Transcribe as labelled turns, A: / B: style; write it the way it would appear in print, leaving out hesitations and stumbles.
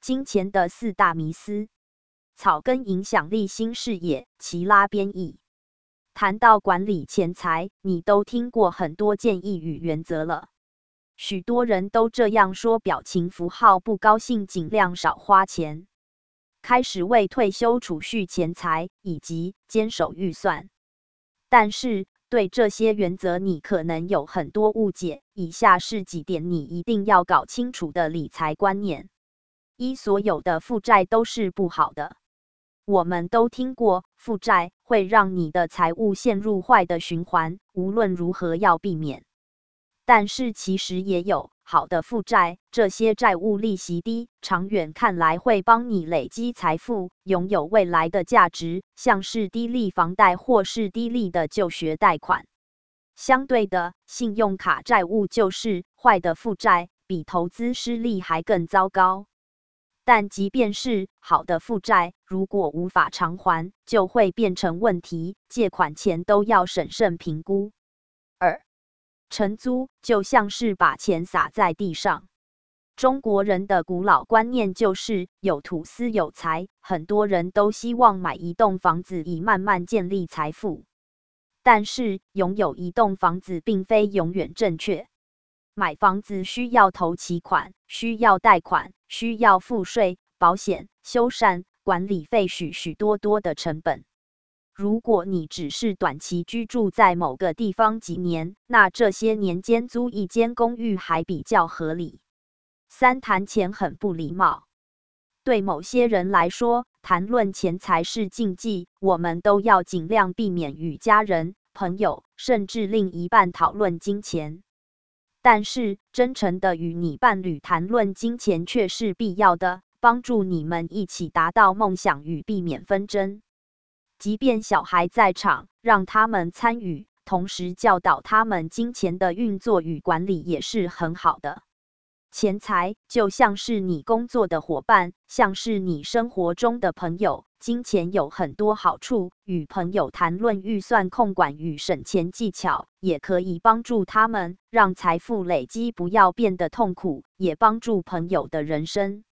A: 金钱的4大迷思。草根影响力新视野，齐拉编译。谈到管理钱财，你都听过很多建议与原则了。许多人都这样说，表情符号不高兴，尽量少花钱，开始为退休储蓄钱财，以及坚守预算。但是对这些原则你可能有很多误解，以下是几点你一定要搞清楚的理财观念。一、所有的负债都是不好的。我们都听过，负债会让你的财务陷入坏的循环，无论如何要避免。但是其实也有好的负债，这些债务利息低，长远看来会帮你累积财富，拥有未来的价值，像是低利房贷或是低利的就学贷款。相对的，信用卡债务就是坏的负债，比投资失利还更糟糕。但即便是好的负债，如果无法偿还，就会变成问题，借款前都要审慎评估。2、承租就像是把钱撒在地上。中国人的古老观念就是有土斯有财，很多人都希望买一栋房子以慢慢建立财富。但是拥有一栋房子并非永远正确。买房子需要头期款，需要贷款，需要付税、保险、修缮、管理费许多的成本。如果你只是短期居住在某个地方几年，那这些年间租一间公寓还比较合理。3、谈钱很不礼貌。对某些人来说，谈论钱财是禁忌，我们都要尽量避免与家人、朋友，甚至另一半讨论金钱。但是，真诚的与你伴侣谈论金钱却是必要的，帮助你们一起达到梦想与避免纷争。即便小孩在场，让他们参与，同时教导他们金钱的运作与管理也是很好的。钱财就像是你工作的伙伴，像是你生活中的朋友。金钱有很多好处，与朋友谈论预算控管与省钱技巧，也可以帮助他们让财富累积不要变得痛苦，也帮助朋友的人生。